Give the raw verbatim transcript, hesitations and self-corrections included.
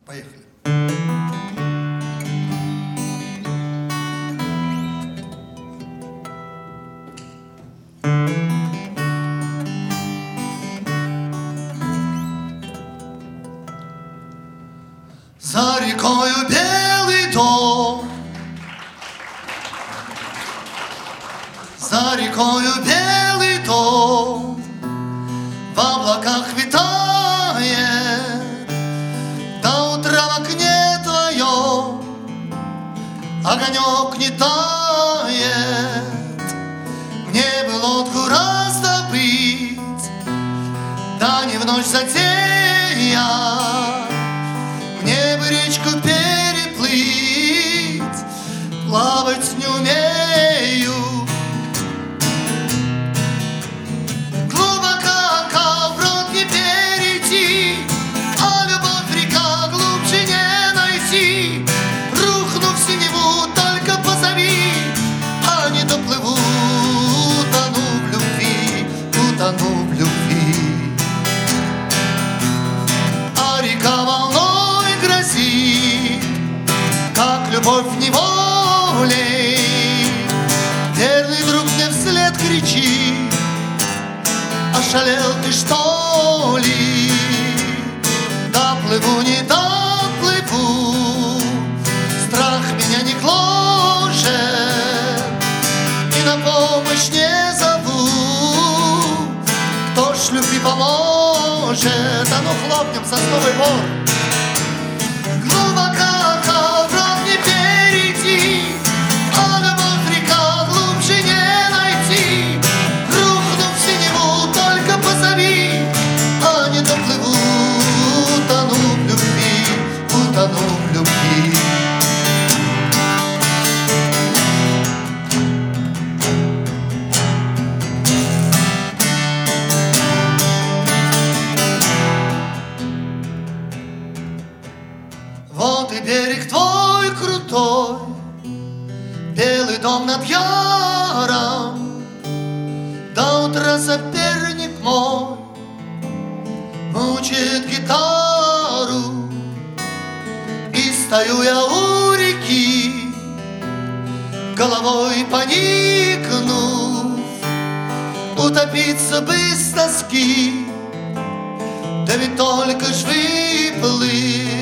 Поехали. За рекою белый дом, за рекою белый дом, в облаках витает, до утра в окне твоем огонек не тает. Мне бы лодку раздобыть, да не в ночь затеять, мне бы речку переплыть, плавать не умею. Глубоко коврот не перейти, а любовь река глубже не найти. Рухну в синеву, только позови, а не доплыву, утону в любви, утону в любви. А река волной грозит, как любовь неволей. Верный друг мне вслед кричит: ошалел ты, что ли? Доплыву, не доплыву, страх меня не гложет, и на помощь не зову. Кто ж любви поможет? А ну хлопнем, сосновый бор. Глубоко коврот не перейти, а любовь река глубже не найти. Рухну в синеву, только позови, а не доплыву, утону в любви, утону в любви. Вот и берег твой крутой, белый дом над яром. До утра соперник мой мучает гитару, и стою я у реки, головой поникнув, утопиться бы с тоски, да ведь только ж выплыть